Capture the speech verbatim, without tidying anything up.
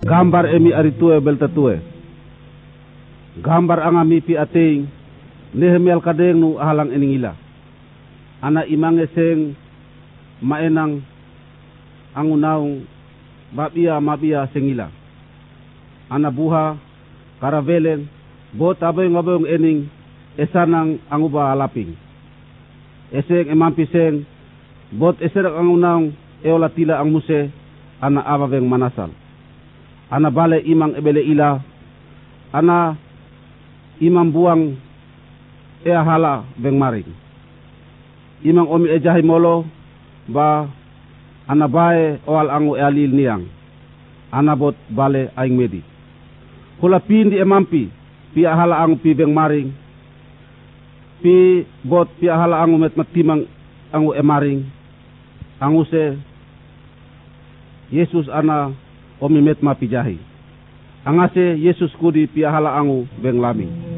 gambar emi aritue beltatue gambar angami pi ating nehemial kadeng nu ahalang eningila ana imange seng maenang angunaung babia mabia sengila ana buha karavelen bot aboy ngaboyong ening esanang anguba alaping eseng emampi seng bot eserak angunaung eola tila ang muse ana ababeng manasal ana bale imang ebele ila ana imam buang ea hala beng maring imang omi ejahi molo ba ana bae oal angu ealil niang ana bot bale aing medi hula pindi emampi pi hala angu pi beng maring pi bot pi hala angu met matimang angu emaring angu se Yesus ana omi met ma pijahi angase Yesus kudi pi hala angu beng lami